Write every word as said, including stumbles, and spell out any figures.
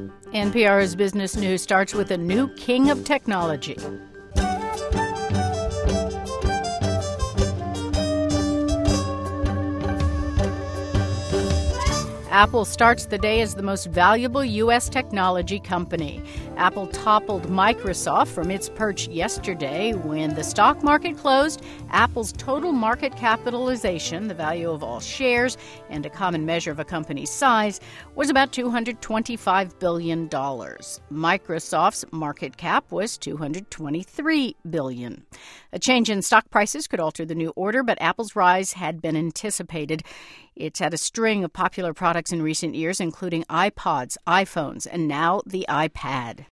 N P R's Business News starts with a new king of technology. Apple starts the day as the most valuable U S technology company. Apple toppled Microsoft from its perch yesterday. When the stock market closed, Apple's total market capitalization, the value of all shares, and a common measure of a company's size, was about two hundred twenty-five billion dollars. Microsoft's market cap was two hundred twenty-three billion dollars. A change in stock prices could alter the new order, but Apple's rise had been anticipated. It's had a string of popular products in recent years, including iPods, iPhones, and now the iPad.